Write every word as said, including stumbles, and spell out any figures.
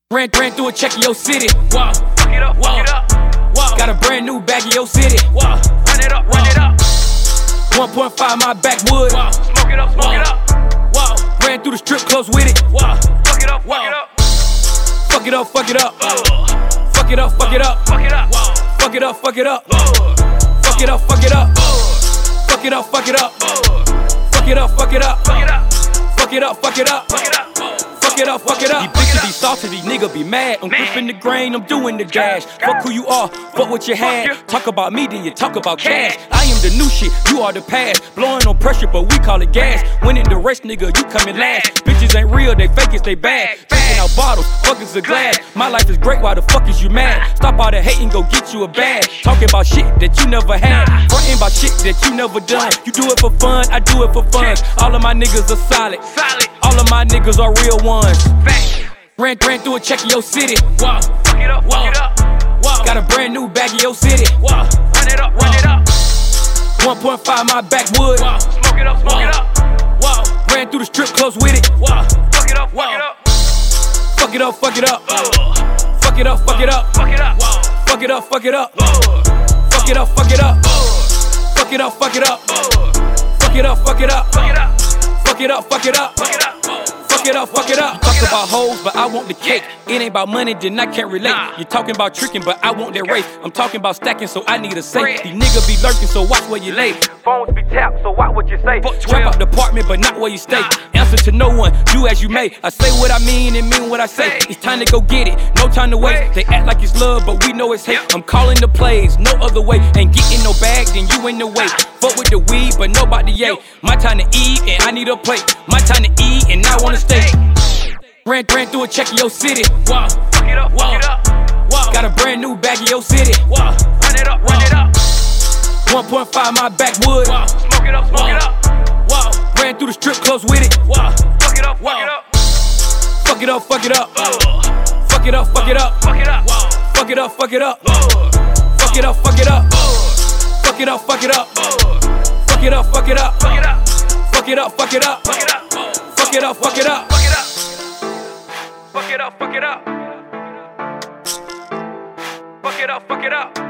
Ran, ran through a check of your city. Wow, fuck it up, fuck it up. Wow, got a brand new bag of your city. Wow, run it up, run it up. one point five my backwood. Wow, smoke it up, smoke it up. Wow, ran through the strip close with it. Wow, fuck it up, fuck it up. Fuck it up, fuck it up. Oh. Fuck it up, fuck it up. Fuck it up. Wow. Fuck it up, fuck it up. Oh. Fuck it up, fuck it up. Oh. Fuck it up, fuck it up. Oh. Fuck it up, fuck it up. Fuck it up. Fuck it up, fuck it up. Fuck it up. Fuck it up, fuck it up. These bitches be salty, these niggas be mad. I'm gripping the grain, I'm doing the dash. Fuck who you are, fuck what you had. Talk about me, then you talk about cash. I am the new shit, you are the past. Blowing on pressure, but we call it gas. Winning the race, nigga, you coming last. Bitches ain't real, they fake it, they bad. Drinking out bottles, fuck is a glass. My life is great, why the fuck is you mad? Stop all the hating, go get you a bag. Talking about shit that you never had. Frontin' about shit that you never done. You do it for fun, I do it for fun. All of my niggas are solid. Solid. All of my niggas are real ones. Bang. Ran, ran through a check of your city. Wow, fuck it up, fuck it up. Wow, got a brand new bag of your city. Wow, run it up, run it up. one point five my backwood. Wow, smoke it up, smoke it up. Wow, ran through the strip close with it. Wow, fuck it up, fuck it up. Fuck it up, fuck it up. Oh. Fuck it up, fuck it up. Fuck it up. Wow. Fuck it up, fuck it up. Oh. Fuck it up, fuck it up. Oh. Fuck it up, fuck it up. Oh. Fuck it up, fuck it up. Fuck it up. Fuck it up, fuck it up. Fuck it up. Fuck it up, fuck it up. Talk about hoes, but I want the cake. It ain't about money, then I can't relate. You're talking about tricking, but I want that race. I'm talking about stacking, so I need a safe. These niggas be lurking, so watch where you lay. Phones be tapped, so watch what you say. Trap out the apartment, but not where you stay. Answer to no one, do as you may. I say what I mean and mean what I say. It's time to go get it, no time to waste. They act like it's love, but we know it's hate. I'm calling the plays, no other way. Ain't getting no bag, then you in the way. Fuck with the weed, but nobody yay. My time to eat, and I need a plate. My time to eat, and I wanna stay. Ran, ran through a check of your city. Wow, fuck it up, fuck it up. Wow, got a brand new bag of your city. Wow, run it up, run it up. one point five my backwood. Wow, smoke it up, smoke it up. Wow, ran through the strip close with it. Wow, fuck it up, fuck it up. Fuck it up, fuck it up. Oh. Fuck it up, fuck it up. Fuck it up. Wow. Fuck it up, fuck it up. Oh. Fuck it up, fuck it up. Oh. Fuck it up, fuck it up. Oh. Fuck it up, fuck it up. Fuck it up. Fuck it up, fuck it up. Fuck it up. Fuck it up, fuck it up. Fuck it up. Fuck it up, fuck it up. Fuck it up, fuck it up.